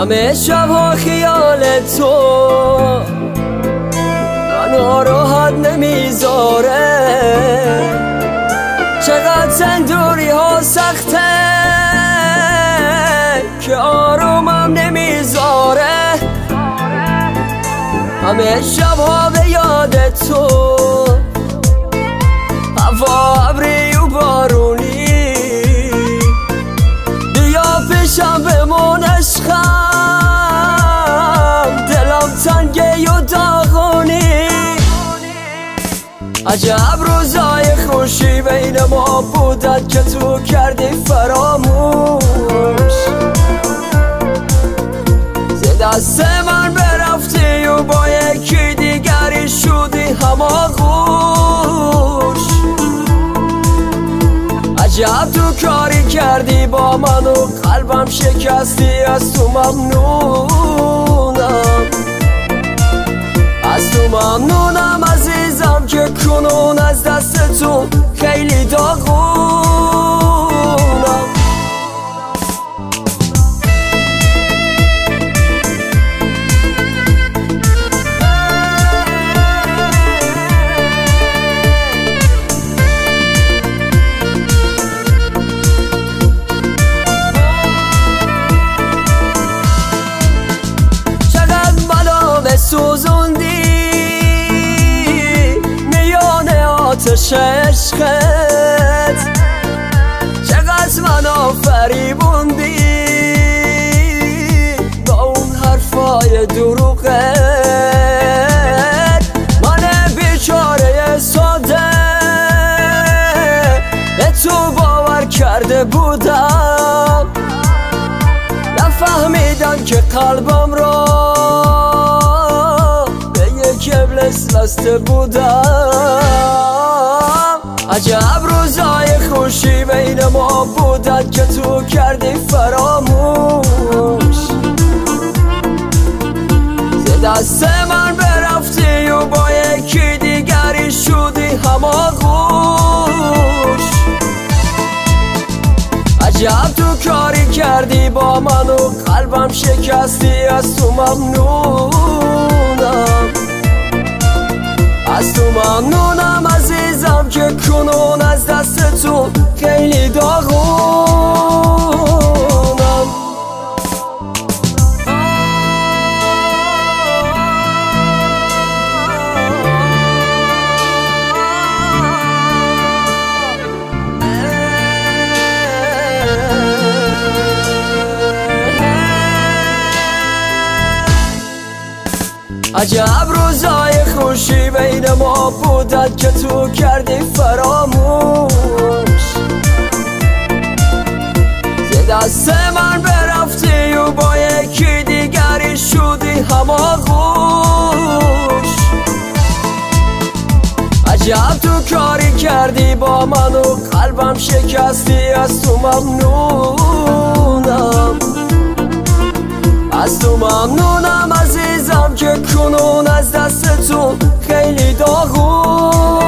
همه شبها خیال تو منو راحت نمیذاره، چقدر تندوری ها سخته که آرومم نمیذاره. همه شبها به یاد تو، هوا ابری و بارونی، بیا پیشم بمون عشقم، دلم تنگه و داغونی. عجب روزای خوشی بین ما بودن که تو کردی فراموش، ز دست من برفتی و با یکی دیگری شدی هماغوش. عجب تو کاری کردی با من و قلبم شکستی، از تو ممنونم، از تو ممنونم عزیزم که کنون از دست تو خیلی داغونم. سوزوندی میان آتش عشقت، چقدر منو فریبوندی با اون حرفای دروغت. من بیچاره ساده به تو باور کرده بودم، نفهمیدم که قلبم را کبلس بسته بودم. عجب روزای خوشی بین ما بودن که تو کردی فراموش، ز دست من برفتی و با یکی دیگری شدی هماغوش. عجب تو کاری کردی با من و قلبم شکستی، از تو ممنونم، از تو ممنونم عزیزم که کنون از دست تو خیلی داغونم. عجب روزای خوشی بین ما بودن که تو کردی فراموش، ز دست من برفتی و با یکی دیگری شدی هماغوش. عجب تو کاری کردی با من و قلبم شکستی، از تو ممنونم، از تو ممنونم عزیزم که کنون از دست تو خیلی داغون.